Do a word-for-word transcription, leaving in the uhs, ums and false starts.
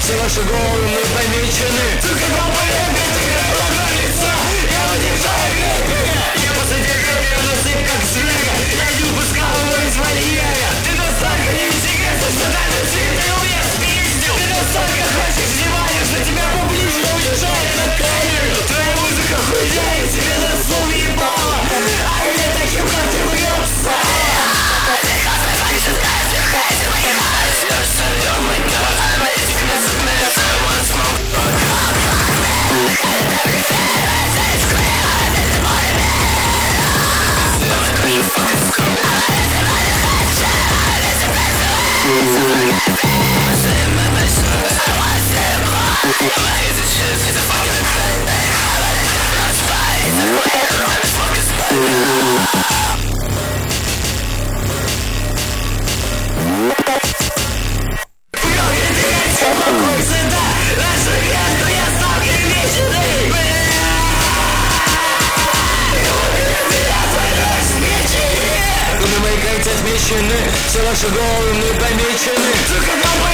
все ваши головы мы помечены. Только голубые ветры на лицо, я удержаю гребень. Я посадил гребень, насыпь как зверя. Я не упускал его из вольера. Ты настолько не интересен, что даже цветы у меня спиздил. Ты настолько хочешь внимания, что тебя публично уезжает на камеру. Твоя музыка хуйня, и тебе на слов ебала. А мне таким, как ты влюбся. Отмечены, все ваши головы мы помечены.